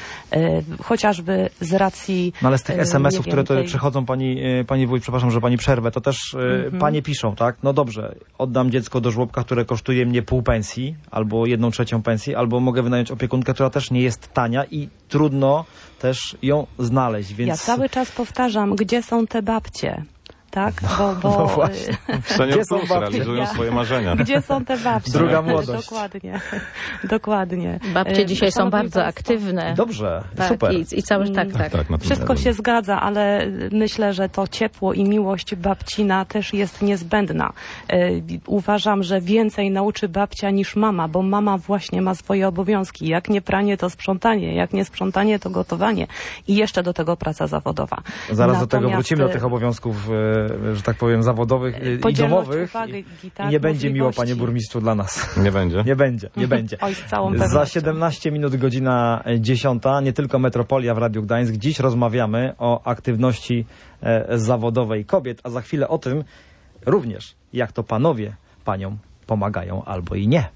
Chociażby z racji... No ale z tych SMS-ów, które tutaj przychodzą, pani wójt, przepraszam, że pani przerwę, to też panie piszą, tak? No dobrze, oddam dziecko do żłobka, które kosztuje mnie pół pensji, albo 1/3 pensji, albo mogę wynająć opiekunkę, która też nie jest tania i trudno też ją znaleźć, więc... Ja cały czas powtarzam, gdzie są te babcie? tak? No właśnie. W Senior Gdzie są Plus babcie? realizują swoje marzenia. Gdzie są te babcie? Druga młodość. Dokładnie. Babcie dzisiaj są Szanowni bardzo państwo, aktywne. Dobrze, Tak, super. i cały tak. Na tym Wszystko razem. się zgadza, ale myślę, że to ciepło i miłość babcina też jest niezbędna. Uważam, że więcej nauczy babcia niż mama, bo mama właśnie ma swoje obowiązki. Jak nie pranie, to sprzątanie. Jak nie sprzątanie, to gotowanie. I jeszcze do tego praca zawodowa. Zaraz do tego Natomiast, wrócimy, do tych obowiązków, że tak powiem, zawodowych i podzielność domowych. uwagi, I tak, nie będzie miło, możliwości. panie burmistrzu, dla nas. Nie będzie. Nie będzie. Oj, z całą Za pewnością. 17 minut godzina 10, nie tylko Metropolia w Radiu Gdańsk. Dziś rozmawiamy o aktywności zawodowej kobiet, a za chwilę o tym również, jak to panowie paniom pomagają albo i nie.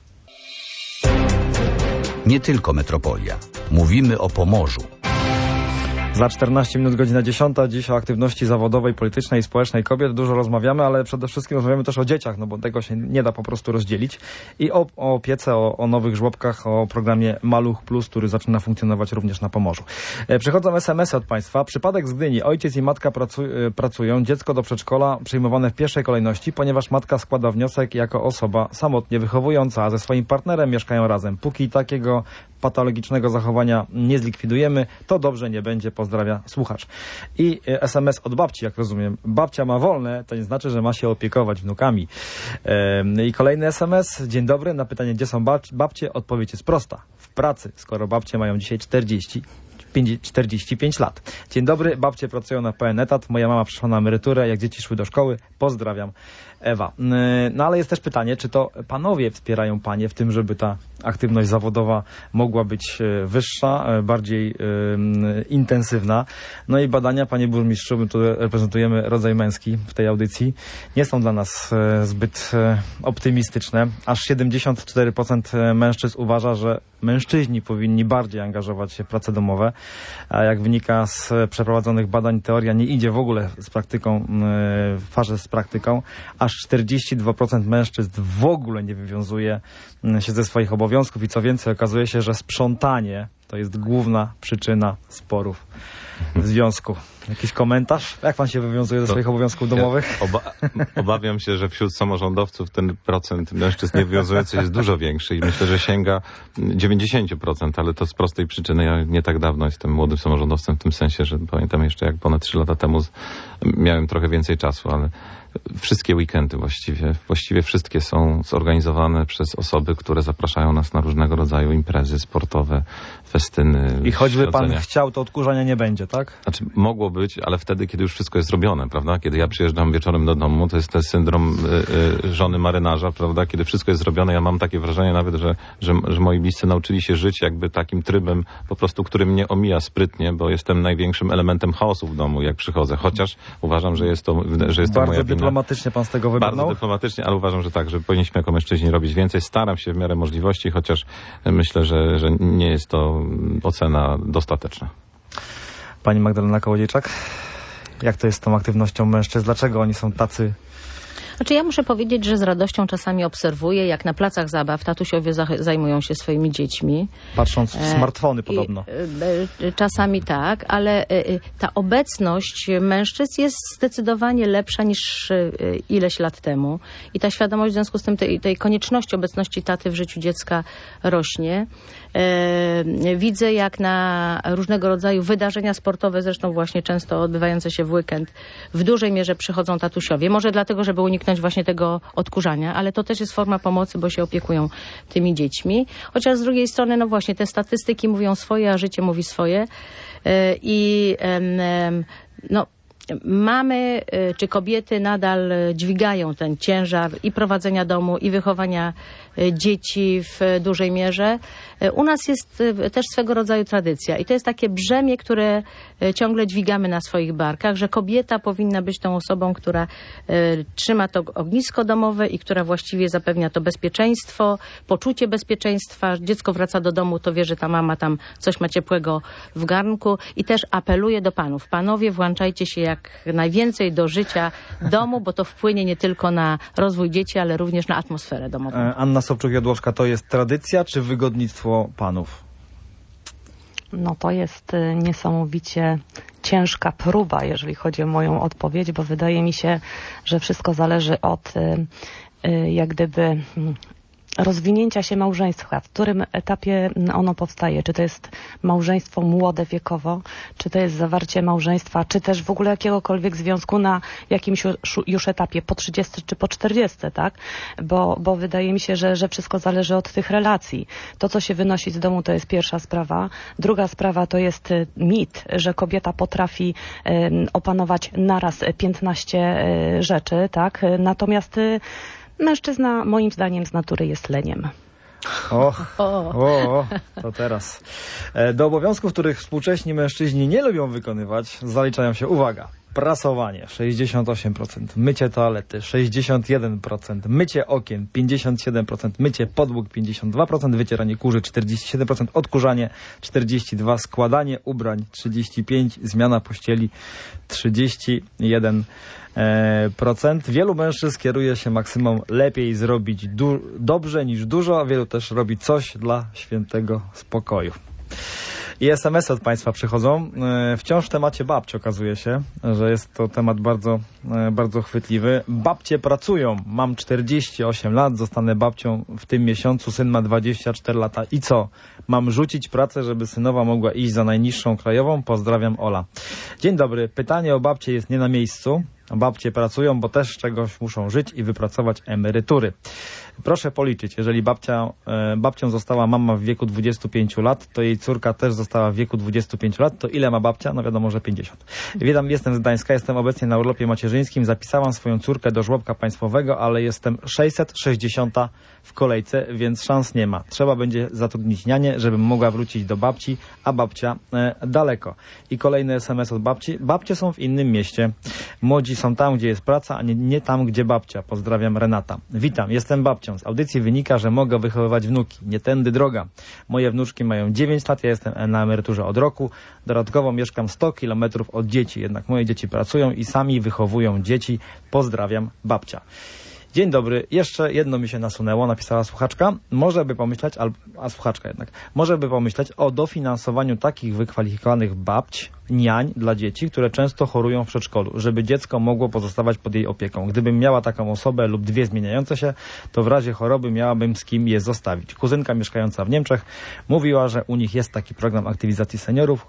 Nie tylko Metropolia. Mówimy o Pomorzu. Za 14 minut godzina 10. Dziś o aktywności zawodowej, politycznej i społecznej kobiet. Dużo rozmawiamy, ale przede wszystkim rozmawiamy też o dzieciach, no bo tego się nie da po prostu rozdzielić. I o opiece, o nowych żłobkach, o programie Maluch Plus, który zaczyna funkcjonować również na Pomorzu. Przychodzą SMS-y od Państwa. Przypadek z Gdyni. Ojciec i matka pracują. Dziecko do przedszkola przyjmowane w pierwszej kolejności, ponieważ matka składa wniosek jako osoba samotnie wychowująca, a ze swoim partnerem mieszkają razem. Póki takiego patologicznego zachowania nie zlikwidujemy, to dobrze nie będzie. Pozdrawia słuchacz. I SMS od babci, jak rozumiem. Babcia ma wolne, to nie znaczy, że ma się opiekować wnukami. I kolejny SMS. Dzień dobry. Na pytanie, gdzie są babcie? Odpowiedź jest prosta. W pracy, skoro babcie mają dzisiaj 45 lat. Dzień dobry. Babcie pracują na pełen etat. Moja mama przyszła na emeryturę, jak dzieci szły do szkoły. Pozdrawiam. Ewa. No ale jest też pytanie, czy to panowie wspierają panie w tym, żeby ta aktywność zawodowa mogła być wyższa, bardziej intensywna. No i badania, panie burmistrzu, my tu reprezentujemy rodzaj męski w tej audycji, nie są dla nas zbyt optymistyczne. Aż 74% mężczyzn uważa, że mężczyźni powinni bardziej angażować się w prace domowe, a jak wynika z przeprowadzonych badań, teoria nie idzie w ogóle z praktyką, w farze z praktyką. Aż 42% mężczyzn w ogóle nie wywiązuje się ze swoich obowiązków i co więcej, okazuje się, że sprzątanie to jest główna przyczyna sporów w związku. Jakiś komentarz? Jak pan się wywiązuje ze swoich obowiązków domowych? Obawiam się, że wśród samorządowców ten procent mężczyzn niewywiązujących jest dużo większy i myślę, że sięga 90%, ale to z prostej przyczyny. Ja nie tak dawno jestem młodym samorządowcem w tym sensie, że pamiętam jeszcze jak ponad 3 lata temu miałem trochę więcej czasu, ale wszystkie weekendy właściwie wszystkie są zorganizowane przez osoby, które zapraszają nas na różnego rodzaju imprezy sportowe, festyny. I choćby pan śledzenia. chciał, to odkurzania nie będzie, tak? Znaczy, mogło być, ale wtedy, kiedy już wszystko jest zrobione, prawda? Kiedy ja przyjeżdżam wieczorem do domu, to jest ten syndrom żony marynarza, prawda? Kiedy wszystko jest zrobione, ja mam takie wrażenie nawet, że moi bliscy nauczyli się żyć jakby takim trybem po prostu, który mnie omija sprytnie, bo jestem największym elementem chaosu w domu, jak przychodzę. Chociaż uważam, że jest to Bardzo moja wina. dyplomatycznie pan z tego wybrnął. Bardzo dyplomatycznie, ale uważam, że tak, że powinniśmy jako mężczyźni robić więcej. Staram się w miarę możliwości, chociaż myślę, że nie jest to ocena dostateczna. Pani Magdalena Kołodziejczak, jak to jest z tą aktywnością mężczyzn? Dlaczego oni są tacy? Znaczy ja muszę powiedzieć, że z radością czasami obserwuję, jak na placach zabaw tatusiowie zajmują się swoimi dziećmi. Patrząc w smartfony podobno. Czasami tak, ale ta obecność mężczyzn jest zdecydowanie lepsza niż ileś lat temu. I ta świadomość w związku z tym tej konieczności obecności taty w życiu dziecka rośnie. Widzę, jak na różnego rodzaju wydarzenia sportowe, zresztą właśnie często odbywające się w weekend, w dużej mierze przychodzą tatusiowie. Może dlatego, żeby uniknąć właśnie tego odkurzania, ale to też jest forma pomocy, bo się opiekują tymi dziećmi. Chociaż z drugiej strony, no właśnie, te statystyki mówią swoje, a życie mówi swoje. Mamy, czy kobiety nadal dźwigają ten ciężar i prowadzenia domu, i wychowania dzieci w dużej mierze. U nas jest też swego rodzaju tradycja i to jest takie brzemię, które ciągle dźwigamy na swoich barkach, że kobieta powinna być tą osobą, która trzyma to ognisko domowe i która właściwie zapewnia to bezpieczeństwo, poczucie bezpieczeństwa. Dziecko wraca do domu, to wie, że ta mama tam coś ma ciepłego w garnku i też apeluje do panów. Panowie, włączajcie się jak najwięcej do życia domu, bo to wpłynie nie tylko na rozwój dzieci, ale również na atmosferę domową. Anna Sobczuk-Jodłowska, to jest tradycja czy wygodnictwo panów? No to jest niesamowicie ciężka próba, jeżeli chodzi o moją odpowiedź, bo wydaje mi się, że wszystko zależy od jak gdyby rozwinięcia się małżeństwa, w którym etapie ono powstaje. Czy to jest małżeństwo młode wiekowo, czy to jest zawarcie małżeństwa, czy też w ogóle jakiegokolwiek związku na jakimś już etapie, po 30 czy po 40, tak? Bo wydaje mi się, że wszystko zależy od tych relacji. To, co się wynosi z domu, to jest pierwsza sprawa. Druga sprawa to jest mit, że kobieta potrafi opanować naraz 15 rzeczy, tak? Natomiast mężczyzna, moim zdaniem, z natury jest leniem. To teraz. Do obowiązków, których współcześni mężczyźni nie lubią wykonywać, zaliczają się, uwaga, prasowanie 68%, mycie toalety 61%, mycie okien 57%, mycie podłóg 52%, wycieranie kurzy 47%, odkurzanie 42%, składanie ubrań 35%, zmiana pościeli 31%. Wielu mężczyzn kieruje się maksymą lepiej zrobić dobrze niż dużo, a wielu też robi coś dla świętego spokoju. I SMS-y od Państwa przychodzą. Wciąż w temacie babci okazuje się, że jest to temat bardzo, bardzo chwytliwy. Babcie pracują. Mam 48 lat, zostanę babcią w tym miesiącu, syn ma 24 lata. I co? Mam rzucić pracę, żeby synowa mogła iść za najniższą krajową? Pozdrawiam, Ola. Dzień dobry. Pytanie o babcie jest nie na miejscu. Babcie pracują, bo też z czegoś muszą żyć i wypracować emerytury. Proszę policzyć, jeżeli babcią została mama w wieku 25 lat, to jej córka też została w wieku 25 lat, to ile ma babcia? No wiadomo, że 50. Witam, jestem z Gdańska, jestem obecnie na urlopie macierzyńskim, zapisałam swoją córkę do żłobka państwowego, ale jestem 660 w kolejce, więc szans nie ma. Trzeba będzie zatrudnić nianię, żebym mogła wrócić do babci, a babcia daleko. I kolejny SMS od babci. Babcie są w innym mieście. Młodzi są tam, gdzie jest praca, a nie tam, gdzie babcia. Pozdrawiam, Renata. Witam, jestem babcią. Z audycji wynika, że mogę wychowywać wnuki. Nie tędy droga. Moje wnuczki mają 9 lat, ja jestem na emeryturze od roku. Dodatkowo mieszkam 100 kilometrów od dzieci. Jednak moje dzieci pracują i sami wychowują dzieci. Pozdrawiam, babcia. Dzień dobry. Jeszcze jedno mi się nasunęło, napisała słuchaczka. Może by pomyśleć, słuchaczka jednak, może by pomyśleć o dofinansowaniu takich wykwalifikowanych babć, niań dla dzieci, które często chorują w przedszkolu, żeby dziecko mogło pozostawać pod jej opieką. Gdybym miała taką osobę lub dwie zmieniające się, to w razie choroby miałabym z kim je zostawić. Kuzynka mieszkająca w Niemczech mówiła, że u nich jest taki program aktywizacji seniorów,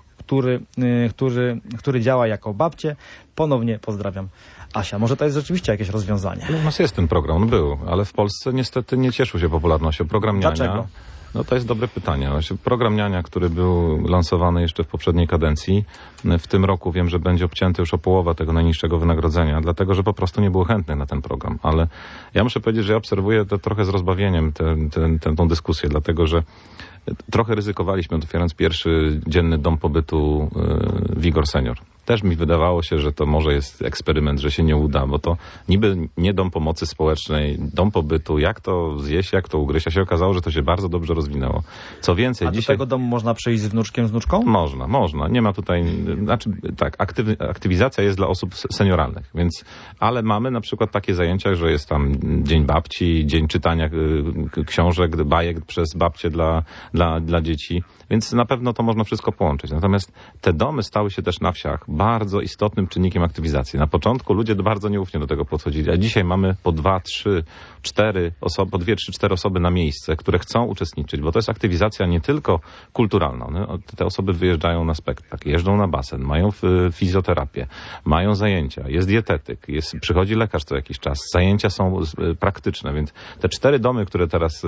który działa jako babcie. Ponownie pozdrawiam. Asia, może to jest rzeczywiście jakieś rozwiązanie? U nas jest ten program, on był, ale w Polsce niestety nie cieszył się popularnością. Program Niania. Dlaczego? No to jest dobre pytanie. Program Niania, który był lansowany jeszcze w poprzedniej kadencji, w tym roku wiem, że będzie obcięty już o połowę tego najniższego wynagrodzenia, dlatego, że po prostu nie było chętnych na ten program. Ale ja muszę powiedzieć, że ja obserwuję to trochę z rozbawieniem tę dyskusję, dlatego, że trochę ryzykowaliśmy, otwierając pierwszy dzienny dom pobytu Vigor Senior. Też mi wydawało się, że to może jest eksperyment, że się nie uda, bo to niby nie dom pomocy społecznej, dom pobytu, jak to zjeść, jak to ugryźć, a się okazało, że to się bardzo dobrze rozwinęło. Co więcej, dzisiaj... do tego domu można przyjść z wnuczkiem, z wnuczką? Można. Nie ma tutaj... Znaczy, tak, aktywizacja jest dla osób senioralnych, więc... Ale mamy na przykład takie zajęcia, że jest tam dzień babci, dzień czytania książek, bajek przez babcie dla dzieci, więc na pewno to można wszystko połączyć. Natomiast te domy stały się też na wsiach bardzo istotnym czynnikiem aktywizacji. Na początku ludzie bardzo nieufnie do tego podchodzili, a dzisiaj mamy po 2, 3, 4 osoby, po 2, 3, 4 osoby na miejsce, które chcą uczestniczyć, bo to jest aktywizacja nie tylko kulturalna. Te osoby wyjeżdżają na spektakl, jeżdżą na basen, mają fizjoterapię, mają zajęcia, jest dietetyk, przychodzi lekarz co jakiś czas, zajęcia są praktyczne, więc te 4 domy, które teraz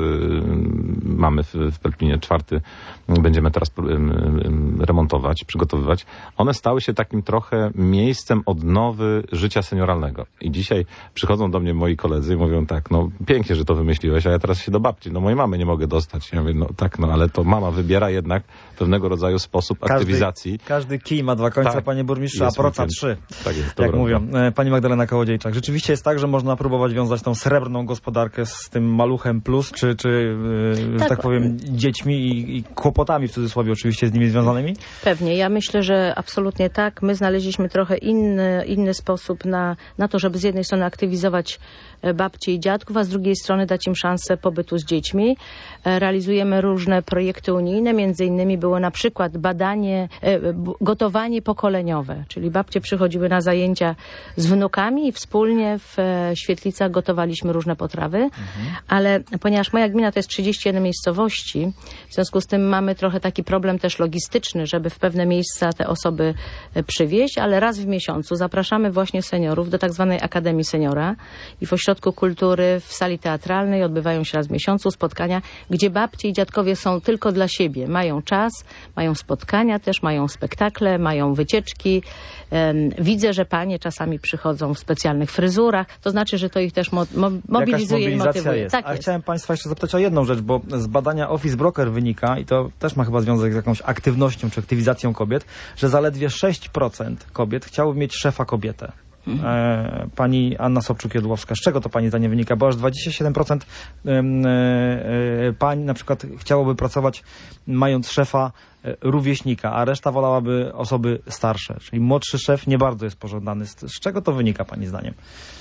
mamy w Pelplinie, 4 będziemy teraz remontować, przygotowywać, one stały się takim trochę miejscem odnowy życia senioralnego. I dzisiaj przychodzą do mnie moi koledzy i mówią tak, no pięknie, że to wymyśliłeś, a ja teraz się do babci, no mojej mamy nie mogę dostać. Ja mówię, no tak, ale to mama wybiera jednak pewnego rodzaju sposób aktywizacji. Każdy kij ma 2 końce, tak, panie burmistrzu, a proca 3. Tak jest, jak mówią. Pani Magdalena Kołodziejczak. Rzeczywiście jest tak, że można próbować wiązać tą srebrną gospodarkę z tym maluchem plus, czy że tak powiem, dziećmi i kłopotami w cudzysłowie oczywiście z nimi związanymi? Pewnie. Ja myślę, że absolutnie tak. my znaleźliśmy trochę inny sposób na to, żeby z jednej strony aktywizować babci i dziadków, a z drugiej strony dać im szansę pobytu z dziećmi. Realizujemy różne projekty unijne, między innymi było na przykład gotowanie pokoleniowe, czyli babcie przychodziły na zajęcia z wnukami i wspólnie w świetlicach gotowaliśmy różne potrawy, ale ponieważ moja gmina to jest 31 miejscowości, w związku z tym mamy trochę taki problem też logistyczny, żeby w pewne miejsca te osoby przywieźć, ale raz w miesiącu zapraszamy właśnie seniorów do tak zwanej Akademii Seniora i w Ośrodku Kultury w sali teatralnej odbywają się raz w miesiącu spotkania, gdzie babcie i dziadkowie są tylko dla siebie. Mają czas, mają spotkania też, mają spektakle, mają wycieczki. Widzę, że panie czasami przychodzą w specjalnych fryzurach. To znaczy, że to ich też mobilizuje i motywuje. Jest. Tak A jest. chciałem państwa jeszcze zapytać o jedną rzecz, bo z badania Office Broker wynika, i to też ma chyba związek z jakąś aktywnością czy aktywizacją kobiet, że zaledwie 6% kobiet chciałoby mieć szefa kobietę. Pani Anna Sobczuk-Jedłowska. Z czego to pani zdaniem wynika? Bo aż 27% pań na przykład chciałoby pracować mając szefa rówieśnika, a reszta wolałaby osoby starsze. Czyli młodszy szef nie bardzo jest pożądany. Z czego to wynika pani zdaniem?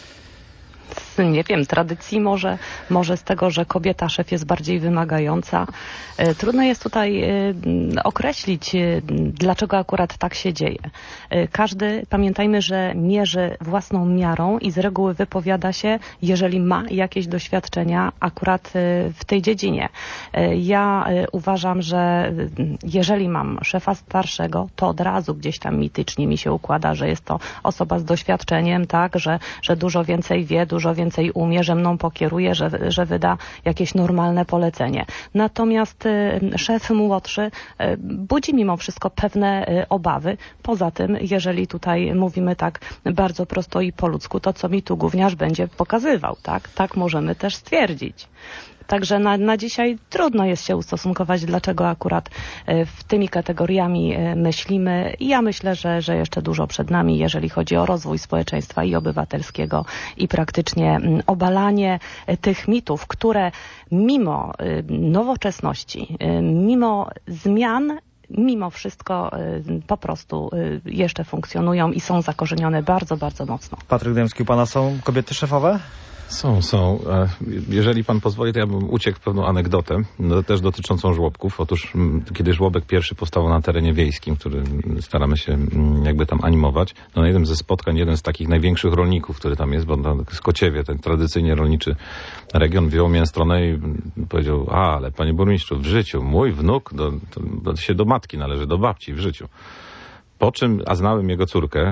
Nie wiem, tradycji może z tego, że kobieta szef jest bardziej wymagająca. Trudno jest tutaj określić, dlaczego akurat tak się dzieje. Każdy, pamiętajmy, że mierzy własną miarą i z reguły wypowiada się, jeżeli ma jakieś doświadczenia akurat w tej dziedzinie. Ja uważam, że jeżeli mam szefa starszego, to od razu gdzieś tam mitycznie mi się układa, że jest to osoba z doświadczeniem, tak, że dużo więcej wie, dużo więcej umie, że mną pokieruje, że wyda jakieś normalne polecenie. Natomiast szef młodszy budzi mimo wszystko pewne obawy. Poza tym, jeżeli tutaj mówimy tak bardzo prosto i po ludzku, to co mi tu gówniarz będzie pokazywał, tak? Tak możemy też stwierdzić. Także na dzisiaj trudno jest się ustosunkować, dlaczego akurat w tymi kategoriami myślimy. I ja myślę, że jeszcze dużo przed nami, jeżeli chodzi o rozwój społeczeństwa i obywatelskiego i praktycznie obalanie tych mitów, które mimo nowoczesności, mimo zmian, mimo wszystko po prostu jeszcze funkcjonują i są zakorzenione bardzo, bardzo mocno. Patryk Dębski, u pana są kobiety szefowe? Są. Jeżeli pan pozwoli, to ja bym uciekł w pewną anegdotę, też dotyczącą żłobków. Otóż kiedy żłobek pierwszy powstał na terenie wiejskim, który staramy się jakby tam animować, na jednym ze spotkań jeden z takich największych rolników, który tam jest, bo z Kociewie, ten tradycyjnie rolniczy region, wziął mnie na stronę i powiedział: ale panie burmistrzu, w życiu mój wnuk się do matki należy, do babci w życiu. Po czym, a znałem jego córkę,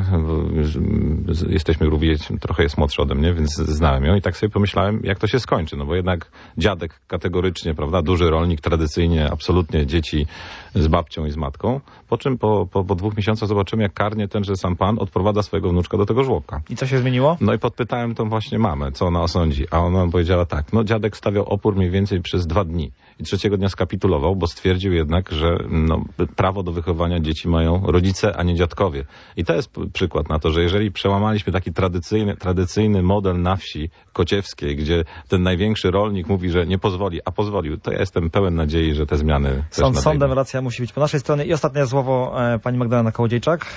jesteśmy równie, trochę jest młodsza ode mnie, więc znałem ją i tak sobie pomyślałem, jak to się skończy, no bo jednak dziadek kategorycznie, prawda, duży rolnik, tradycyjnie, absolutnie dzieci z babcią i z matką, po czym po 2 miesiącach zobaczymy, jak karnie tenże sam pan odprowadza swojego wnuczka do tego żłobka. I co się zmieniło? No i podpytałem tą właśnie mamę, co ona osądzi, a ona powiedziała tak: no dziadek stawiał opór mniej więcej przez 2 dni i 3. dnia skapitulował, bo stwierdził jednak, że prawo do wychowania dzieci mają rodzice, a nie dziadkowie. I to jest przykład na to, że jeżeli przełamaliśmy taki tradycyjny model na wsi kociewskiej, gdzie ten największy rolnik mówi, że nie pozwoli, a pozwolił, to ja jestem pełen nadziei, że te zmiany Sądem racja musi być po naszej stronie. I ostatnie słowo pani Magdalena Kołodziejczak.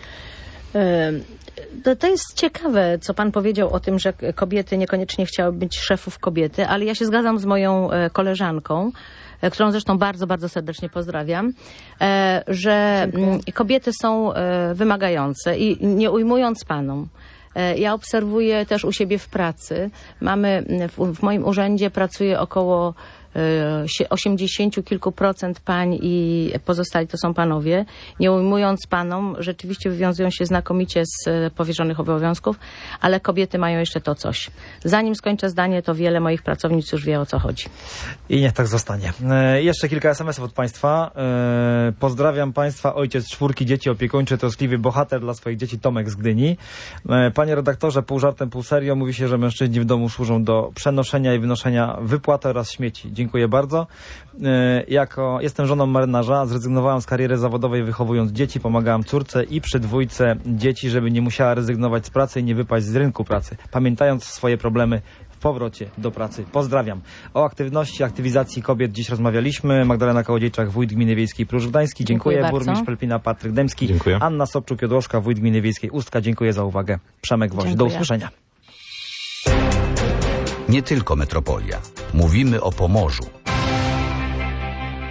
To jest ciekawe, co pan powiedział o tym, że kobiety niekoniecznie chciałyby być szefów kobiety, ale ja się zgadzam z moją koleżanką, którą zresztą bardzo, bardzo serdecznie pozdrawiam, że kobiety są wymagające i nie ujmując panom. Ja obserwuję też u siebie w pracy. W moim urzędzie pracuje około 80 kilku procent pań i pozostali to są panowie. Nie ujmując panom, rzeczywiście wywiązują się znakomicie z powierzonych obowiązków, ale kobiety mają jeszcze to coś. Zanim skończę zdanie, to wiele moich pracownic już wie, o co chodzi. I niech tak zostanie. Jeszcze kilka SMS-ów od państwa. Pozdrawiam państwa, ojciec 4 dzieci, opiekuńczy, troskliwy bohater dla swoich dzieci, Tomek z Gdyni. Panie redaktorze, pół żartem, pół serio, mówi się, że mężczyźni w domu służą do przenoszenia i wynoszenia wypłaty oraz śmieci. Dziękuję bardzo. Jestem żoną marynarza, zrezygnowałam z kariery zawodowej, wychowując dzieci, pomagałam córce i przy 2 dzieci, żeby nie musiała rezygnować z pracy i nie wypaść z rynku pracy, pamiętając swoje problemy w powrocie do pracy. Pozdrawiam. O aktywności, aktywizacji kobiet dziś rozmawialiśmy. Magdalena Kołodziejczak, wójt Gminy Wiejskiej Pruszcz Gdański. Dziękuję. Burmistrz Pelpina Patryk Dębski. Dziękuję. Anna Sobczuk-Jodłowska, wójt Gminy Wiejskiej Ustka. Dziękuję za uwagę. Przemek Woś. Do usłyszenia. Nie tylko metropolia. Mówimy o Pomorzu.